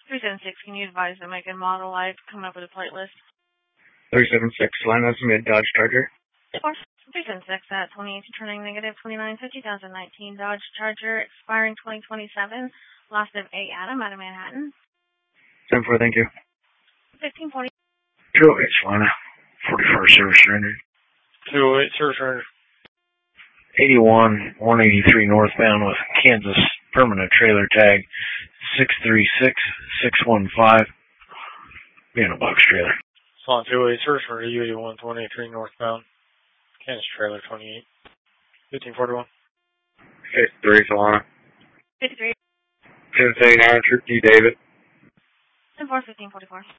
376, can you advise the make and model? I've come up with a plate list. 376, line up mid Dodge Charger. 376 at 28 turning negative 2950, 2019 Dodge Charger, expiring 2027. Last of A. Adam out of Manhattan. 10-4, thank you. 1540. 208, line up. 41st service surrender. 208 service surrender. 81 183 northbound with Kansas permanent trailer tag 636615. Being a box trailer. Slot 208 service surrender. U81 183 northbound. Kansas trailer 28. 1541. 53, Solana. 53. 1079, Troop D, David. 10-4, 1544.